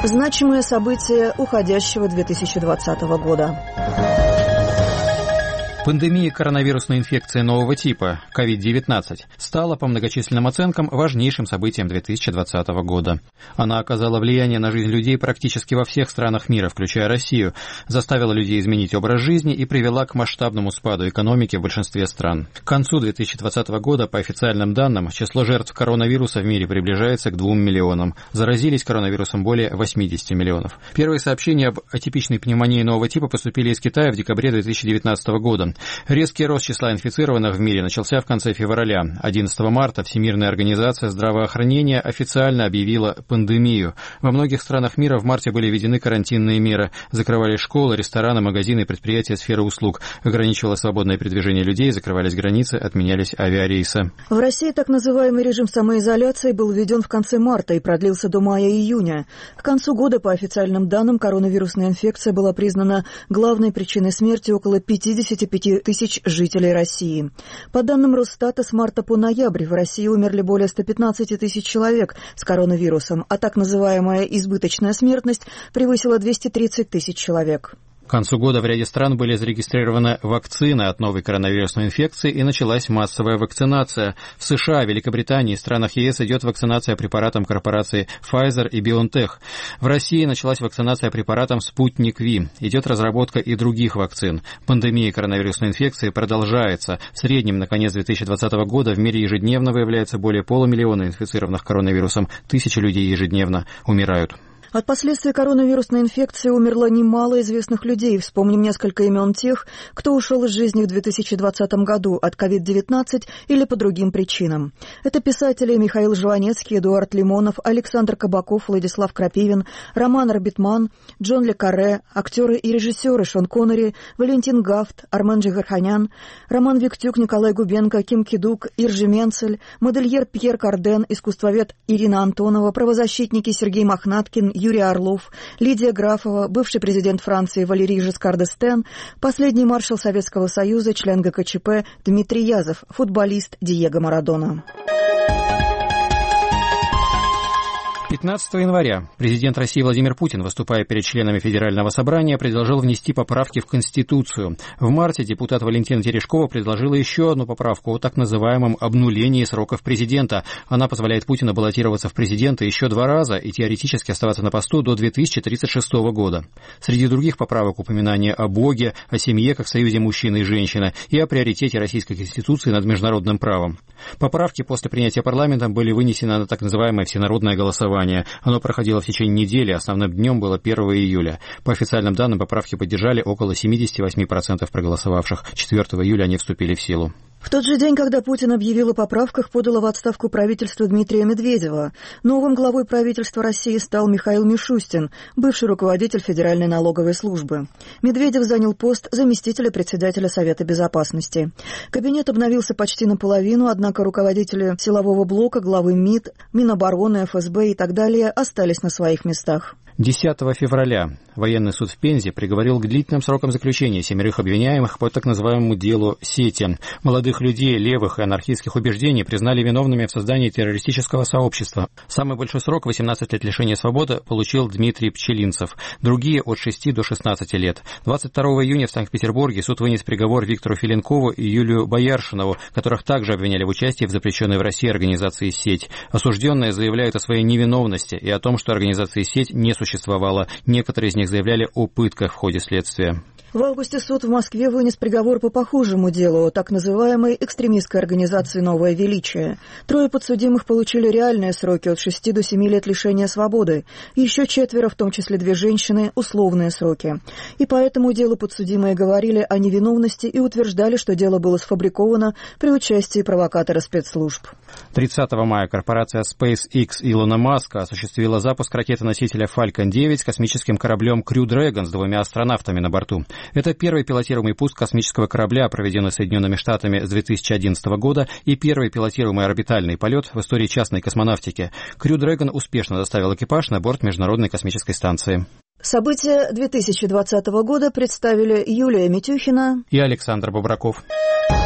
Значимые события уходящего 2020 года. Пандемия коронавирусной инфекции нового типа, COVID-19, стала, по многочисленным оценкам, важнейшим событием 2020 года. Она оказала влияние на жизнь людей практически во всех странах мира, включая Россию, заставила людей изменить образ жизни и привела к масштабному спаду экономики в большинстве стран. К концу 2020 года, по официальным данным, число жертв коронавируса в мире приближается к 2 миллионам. Заразились коронавирусом более 80 миллионов. Первые сообщения об атипичной пневмонии нового типа поступили из Китая в декабре 2019 года. Резкий рост числа инфицированных в мире начался в конце февраля. 11 марта Всемирная организация здравоохранения официально объявила пандемию. Во многих странах мира в марте были введены карантинные меры. Закрывались школы, рестораны, магазины и предприятия сферы услуг. Ограничивалось свободное передвижение людей, закрывались границы, отменялись авиарейсы. В России так называемый режим самоизоляции был введен в конце марта и продлился до мая-июня. К концу года, по официальным данным, коронавирусная инфекция была признана главной причиной смерти около 55 тысяч жителей России. По данным Росстата, с марта по ноябрь в России умерли более 115 тысяч человек с коронавирусом, а так называемая избыточная смертность превысила 230 тысяч человек. К концу года в ряде стран были зарегистрированы вакцины от новой коронавирусной инфекции и началась массовая вакцинация. В США, Великобритании и странах ЕС идет вакцинация препаратом корпораций Pfizer и BioNTech. В России началась вакцинация препаратом Sputnik V. Идет разработка и других вакцин. Пандемия коронавирусной инфекции продолжается. В среднем на конец 2020 года в мире ежедневно выявляется более полумиллиона инфицированных коронавирусом. Тысячи людей ежедневно умирают. От последствий коронавирусной инфекции умерло немало известных людей. Вспомним несколько имен тех, кто ушел из жизни в 2020 году от COVID-19 или по другим причинам. Это писатели Михаил Жванецкий, Эдуард Лимонов, Александр Кабаков, Владислав Крапивин, Роман Арбитман, Джон Ле Карре, актеры и режиссеры Шон Коннери, Валентин Гафт, Армен Джигарханян, Роман Виктюк, Николай Губенко, Ким Кидук, Иржи Менцель, модельер Пьер Карден, искусствовед Ирина Антонова, правозащитники Сергей Мохнаткин, Юрий Орлов, Лидия Графова, бывший президент Франции Валерий Жескар д'Эстен, последний маршал Советского Союза, член ГКЧП Дмитрий Язов, футболист Диего Марадона. 15 января президент России Владимир Путин, выступая перед членами Федерального собрания, предложил внести поправки в Конституцию. В марте депутат Валентина Терешкова предложила еще одну поправку о так называемом обнулении сроков президента. Она позволяет Путину баллотироваться в президенты еще 2 раза и теоретически оставаться на посту до 2036 года. Среди других поправок упоминание о Боге, о семье как союзе мужчины и женщины и о приоритете Российской Конституции над международным правом. Поправки после принятия парламентом были вынесены на так называемое всенародное голосование. Оно проходило в течение недели, основным днем было 1 июля. По официальным данным, поправки поддержали около 78% проголосовавших. 4 июля они вступили в силу. В тот же день, когда Путин объявил о поправках, подало в отставку правительство Дмитрия Медведева. Новым главой правительства России стал Михаил Мишустин, бывший руководитель Федеральной налоговой службы. Медведев занял пост заместителя председателя Совета безопасности. Кабинет обновился почти наполовину, однако руководители силового блока, главы МИД, Минобороны, ФСБ и так далее остались на своих местах. 10 февраля военный суд в Пензе приговорил к длительным срокам заключения 7 обвиняемых по так называемому делу «Сети». Молодых людей левых и анархистских убеждений признали виновными в создании террористического сообщества. Самый большой срок, 18 лет лишения свободы, получил Дмитрий Пчелинцев. Другие от 6 до 16 лет. 22 июня в Санкт-Петербурге суд вынес приговор Виктору Филенкову и Юлию Бояршинову, которых также обвиняли в участии в запрещенной в России организации «Сеть». Осужденные заявляют о своей невиновности и о том, что организации «Сеть» не существовало. Некоторые из них заявляли о пытках в ходе следствия. В августе суд в Москве вынес приговор по похожему делу, так называемой экстремистской организации «Новое величие». 3 подсудимых получили реальные сроки от 6 до 7 лет лишения свободы. Еще 4, в том числе 2 женщины, условные сроки. И по этому делу подсудимые говорили о невиновности и утверждали, что дело было сфабриковано при участии провокатора спецслужб. 30 мая корпорация SpaceX Илона Маска осуществила запуск ракеты-носителя Falcon 9 с космическим кораблем Crew Dragon с 2 астронавтами на борту. Это первый пилотируемый пуск космического корабля, проведенный Соединенными Штатами с 2011 года, и первый пилотируемый орбитальный полет в истории частной космонавтики. Crew Dragon успешно доставил экипаж на борт Международной космической станции. События 2020 года представили Юлия Митюхина и Александр Бобраков.